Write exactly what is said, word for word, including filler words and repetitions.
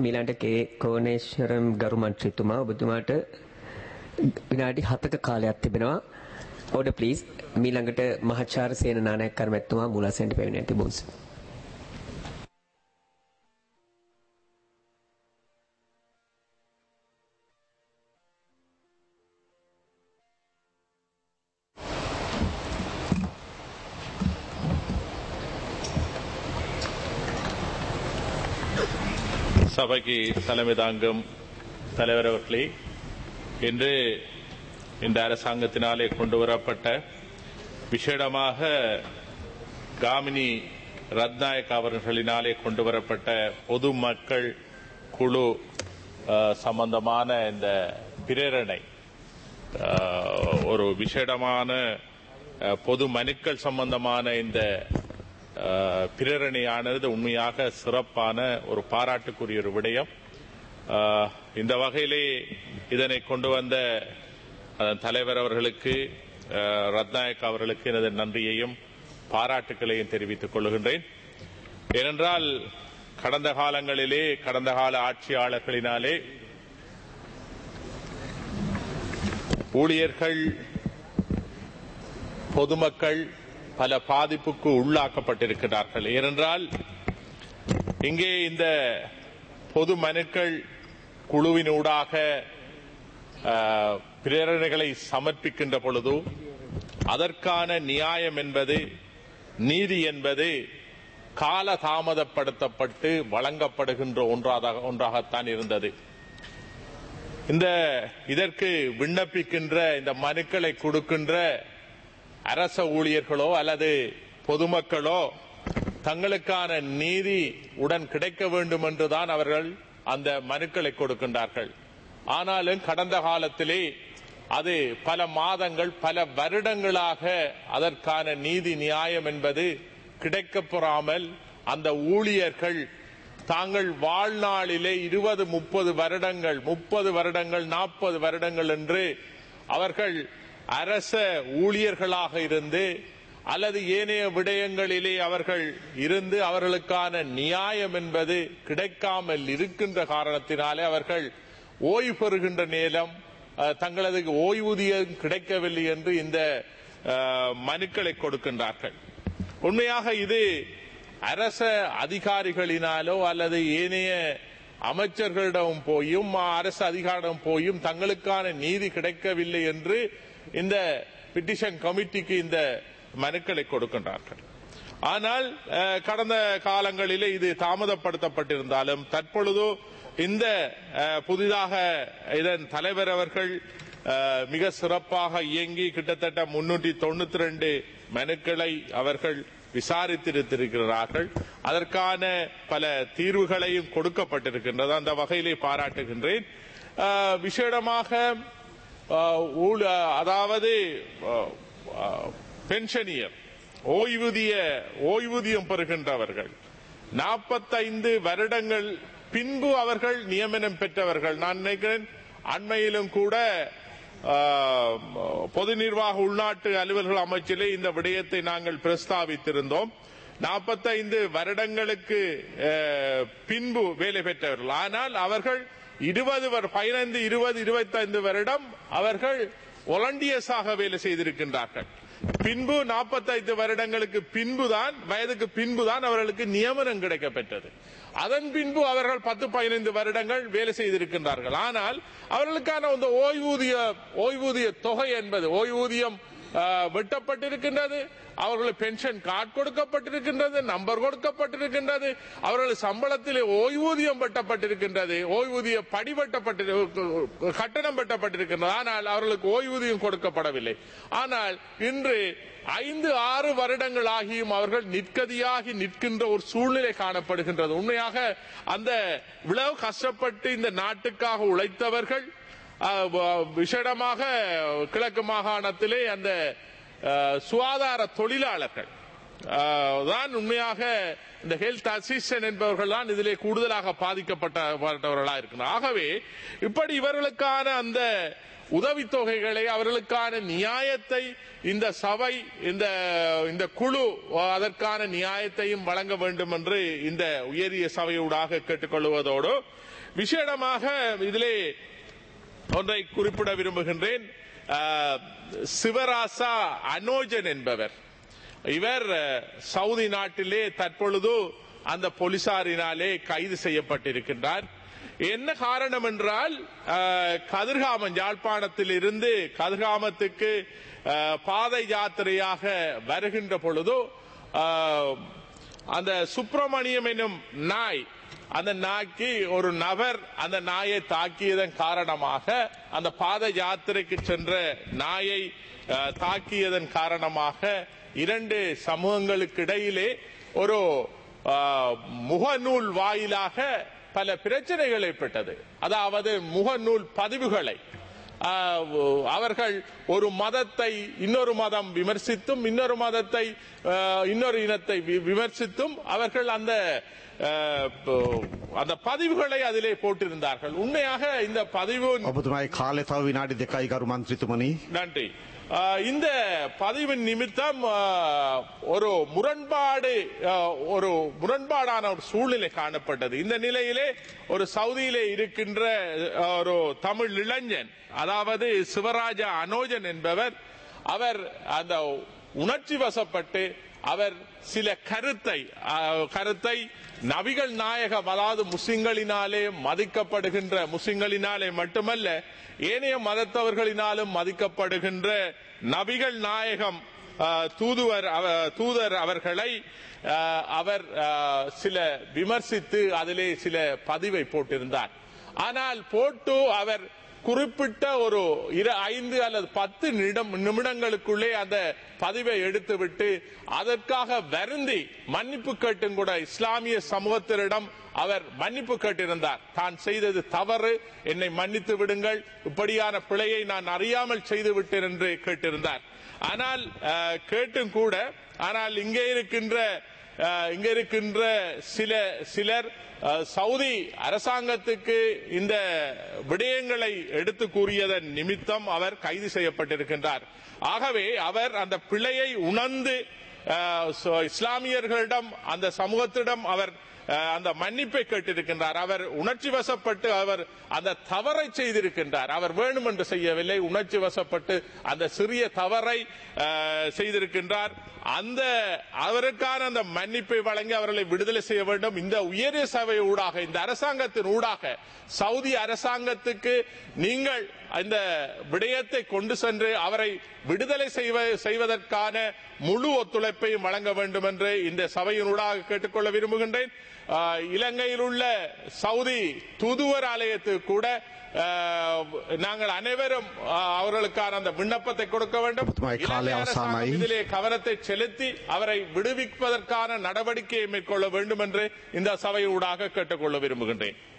මීළඟට කේ කෝණේශ්වරම් ගරු මන්ත්‍රීතුමා ඔබතුමාට විනාඩි හතක කාලයක් තිබෙනවා. Order please. මීළඟට මහාචාර්ය සේනනානායක කර්මැතිතුමා මූලාසනයට පැමිණ තිබුණා. சபைக்கு தலைமை தாங்கும் தலைவர் அவர்களே, இன்று இந்த அரசாங்கத்தினாலே கொண்டு வரப்பட்ட விசேடமாக காமினி ரத்நாயக் அவர்களினாலே கொண்டு வரப்பட்ட பொதுமக்கள் குழு சம்பந்தமான இந்த பிரேரணை, ஒரு விசேடமான பொது மனுக்கள் சம்பந்தமான இந்த பிரேரணையானது உண்மையாக சிறப்பான ஒரு பாராட்டுக்குரிய ஒரு விடயம். இந்த வகையிலே இதனை கொண்டு வந்த தலைவர் அவர்களுக்கு, ரத்நாயக் அவர்களுக்கு எனது நன்றியையும் பாராட்டுக்களையும் தெரிவித்துக் கொள்கின்றேன். ஏனென்றால் கடந்த காலங்களிலே கடந்த கால ஆட்சியாளர்களினாலே ஊழியர்கள், பொதுமக்கள் பல பாதிப்புக்கு உள்ளாக்கப்பட்டிருக்கிறார்கள். ஏனென்றால் இங்கே இந்த பொது மனுக்கள் குழுவினூடாக பிரேரணைகளை சமர்ப்பிக்கின்ற பொழுது அதற்கான நியாயம் என்பது, நீதி என்பது கால தாமதப்படுத்தப்பட்டு வழங்கப்படுகின்ற ஒன்றாக ஒன்றாகத்தான் இருந்தது. இந்த இதற்கு விண்ணப்பிக்கின்ற இந்த மனுக்களை கொடுக்கின்ற அரச ஊழியர்களோ அல்லது பொதுமக்களோ தங்களுக்கான நீதி உடன் கிடைக்க வேண்டும் என்றுதான் அவர்கள் அந்த மனுக்களை கொடுக்கின்றார்கள். ஆனாலும் கடந்த காலத்திலே அது பல மாதங்கள், பல வருடங்களாக அதற்கான நீதி நியாயம் என்பது கிடைக்கப்பெறாமல் அந்த ஊழியர்கள் தாங்கள் வாழ்நாளிலே இருபது முப்பது வருடங்கள் முப்பது வருடங்கள் நாற்பது வருடங்கள் என்று அவர்கள் அரச ஊழியர்களாக இருந்து அல்லது ஏனைய விடயங்களிலே அவர்கள் இருந்து அவர்களுக்கான நியாயம் என்பது கிடைக்காமல் இருக்கின்ற காரணத்தினாலே அவர்கள் ஓய்வு பெறுகின்ற நேரம் தங்களது ஓய்வூதியம் கிடைக்கவில்லை என்று இந்த மனுக்களை கொடுக்கின்றார்கள். உண்மையாக இது அரச அதிகாரிகளினாலோ அல்லது ஏனைய அமைச்சர்களிடம் போயும் அரசு அதிகாரிடம் போயும் தங்களுக்கான நீதி கிடைக்கவில்லை என்று இந்த பிட்டிஷன் கமிட்டிக்கு இந்த மனுக்களை கொடுக்கின்றார்கள். ஆனால் கடந்த காலங்களிலே இது தாமதப்படுத்தப்பட்டிருந்தாலும் தற்பொழுது இந்த புதிதாக இதன் தலைவர் அவர்கள் மிக சிறப்பாக இயங்கி கிட்டத்தட்ட முன்னூற்றி தொண்ணூத்தி ரெண்டு மனுக்களை அவர்கள் விசாரித்திருக்கிறார்கள். அதற்கான பல தீர்வுகளையும் கொடுக்கப்பட்டிருக்கின்றது. அந்த வகையிலே பாராட்டுகின்றேன். விசேடமாக அதாவது பென்ஷனியர், ஓய்வூதிய ஓய்வூதியம் பெறுகின்றவர்கள் நாற்பத்தைந்து வருடங்கள் பின்பு அவர்கள் நியமனம் பெற்றவர்கள். நான் நினைக்கிறேன் அண்மையிலும் கூட பொது நிர்வாக உள்நாட்டு அலுவல்கள் அமைச்சிலே இந்த விடயத்தை நாங்கள் பிரஸ்தாபித்திருந்தோம். நாற்பத்தைந்து வருடங்களுக்கு பின்பு வேலை பெற்றவர்கள். ஆனால் அவர்கள் இருபது பதினைந்து இருபது இருபத்தி ஐந்து வருடம் அவர்கள் வாலண்டியர்ஸாக வேலை செய்திருக்கின்றார்கள். பின்பு நாற்பத்தைந்து வருடங்களுக்கு பின்புதான், வயதுக்கு பின்புதான் அவர்களுக்கு நியமனம் கிடைக்கப்பெற்றது. அதன் பின்பு அவர்கள் பத்து பதினைந்து வருடங்கள் வேலை செய்திருக்கின்றார்கள். ஆனால் அவர்களுக்கான அந்த ஓய்வூதிய ஓய்வூதிய தொகை என்பது, ஓய்வூதியம் வெட்டப்பட்டிருக்கின்றது, அவர்களுக்கு பென்ஷன் கார்டு கொடுக்கப்பட்டிருக்கின்றது, நம்பர் கொடுக்கப்பட்டிருக்கின்றது, அவர்கள் சம்பளத்திலே ஓய்வூதியம் வெட்டப்பட்டிருக்கின்றது, ஓய்வூதிய படி வெட்டப்பட்டு கட்டணம் வெட்டப்பட்டிருக்கின்றது. ஆனால் அவர்களுக்கு ஓய்வூதியம் கொடுக்கப்படவில்லை. ஆனால் இன்று ஐந்து ஆறு வருடங்கள் ஆகியும் அவர்கள் நிற்கதியாகி நிற்கின்ற ஒரு சூழ்நிலை காணப்படுகின்றது. உண்மையாக அந்த இவ்வளவு கஷ்டப்பட்டு இந்த நாட்டுக்காக உழைத்தவர்கள், விசேடமாக கிழக்கு மாகாணத்திலே அந்த சுகாதார தொழிலாளர்கள் தான் உண்மையாக இந்த ஹெல்த் அசிஸ்டன்ட் என்பவர்கள் தான் இதிலே கூடுதலாக பாதிக்கப்பட்டவர்களாக இருக்கிறார். ஆகவே இப்படி இவர்களுக்கான அந்த உதவித்தொகைகளை, அவர்களுக்கான நியாயத்தை இந்த சபை, இந்த இந்த குழு அதற்கான நியாயத்தையும் வழங்க வேண்டும் என்று இந்த உயரிய சபையூடாக கேட்டுக்கொள்வதோடு, விசேடமாக இதிலே ஒன்றை குறிப்பிட விரும்புகின்றேன். சிவராசா அனோஜன் என்பவர், இவர் சவுதி நாட்டிலே தற்பொழுது அந்த போலீசாரினாலே கைது செய்யப்பட்டிருக்கின்றார். என்ன காரணம் என்றால், கதிர்காமம் யாழ்ப்பாணத்தில் இருந்து கதிர்காமத்துக்கு பாதை யாத்திரையாக வருகின்ற பொழுது அந்த சுப்பிரமணியம் எனும் நாய், அந்த நாய்க்கு ஒரு நபர் அந்த நாயை தாக்கியதன் காரணமாக, அந்த பாத யாத்திரைக்கு சென்ற நாயை தாக்கியதன் காரணமாக இரண்டு சமூகங்களுக்கு இடையிலே ஒரு முகநூல் வாயிலாக பல பிரச்சனைகள் ஏற்பட்டது. அதாவது முகநூல் பதிவுகளை அவர்கள் ஒரு மதத்தை இன்னொரு மதம் விமர்சித்தும் இன்னொரு மதத்தை இன்னொரு இனத்தை விமர்சித்தும் அவர்கள் அந்த அந்த பதிவுகளை அதிலே போட்டிருந்தார்கள். உண்மையாக இந்த பதிவு நன்றி. இந்த பதிவின் நிமித்தம் ஒரு முரண்பாடு ஒரு முரண்பாடான ஒரு சூழ்நிலை காணப்பட்டது. இந்த நிலையிலே ஒரு சவுதியிலே இருக்கின்ற ஒரு தமிழ் இளைஞன், அதாவது சிவராஜா அனோஜன் என்பவர், அவர் அந்த உணர்ச்சி வசப்பட்டு அவர் சில கருத்தை கருத்தை நபிகள் நாயகம், அதாவது முஸ்லிம்களினாலே மதிக்கப்படுகின்ற, முஸ்லிம்களினாலே மட்டுமல்ல ஏனைய மதத்தவர்களினாலும் மதிக்கப்படுகின்ற நபிகள் நாயகம் தூதுவர் தூதர் அவர்களை அவர் சில விமர்சித்து அதிலே சில பதிவை போட்டிருந்தார். ஆனால் போட்டு அவர் குறிப்பிட்ட ஒரு ஐந்து அல்லது பத்து நிமிடங்களுக்குள்ளே அந்த பதிவை எடுத்துவிட்டு அதற்காக வருந்தி மன்னிப்பு கேட்டும் கூட இஸ்லாமிய சமூகத்தினரிடம் அவர் மன்னிப்பு கேட்டிருந்தார். தான் செய்தது தவறு, என்னை மன்னித்து விடுங்கள், இப்படியான பிழையை நான் அறியாமல் செய்து விட்டேன் என்று கேட்டிருந்தார். ஆனால் கேட்டும் கூட, ஆனால் இங்கே இருக்கின்ற இங்க இருக்கின்ற சில சிலர் சவுதி அரசாங்கத்துக்கு இந்த விடயங்களை எடுத்து கூறியதன் நிமித்தம் அவர் கைது செய்யப்பட்டிருக்கின்றார். ஆகவே அவர் அந்த பிழையை உணர்ந்து இஸ்லாமியர்களிடம், அந்த சமூகத்திடம் அவர் அந்த மன்னிப்பை கேட்டிருக்கின்றார். அவர் உணர்ச்சி வசப்பட்டு அவர் அந்த தவறை செய்திருக்கின்றார். அவர் வேணும் என்று செய்யவில்லை, உணர்ச்சி வசப்பட்டு அந்த சிறிய தவறை செய்திருக்கின்றார். அந்த அவருக்கான அந்த மன்னிப்பை வழங்கி அவர்களை விடுதலை செய்ய வேண்டும். இந்த உயரிய சபை ஊடாக, இந்த அரசாங்கத்தின் ஊடாக சவுதி அரசாங்கத்துக்கு நீங்கள் இந்த விடயத்தை கொண்டு சென்று அவரை விடுதலை செய்வதற்கான முழு ஒத்துழைப்பையும் வழங்க வேண்டும் என்று இந்த சபையினூடாக கேட்டுக்கொள்ள விரும்புகின்றேன். இலங்கையில் உள்ள சவுதி தூதுவர் ஆலயத்துக்கு கூட நாங்கள் அனைவரும் அவர்களுக்கான அந்த விண்ணப்பத்தை கொடுக்க வேண்டும். இதிலே கவனத்தை செலுத்தி அவரை விடுவிப்பதற்கான நடவடிக்கையை மேற்கொள்ள வேண்டும் என்று இந்த சபையூடாக கேட்டுக்கொள்ள விரும்புகின்றேன்.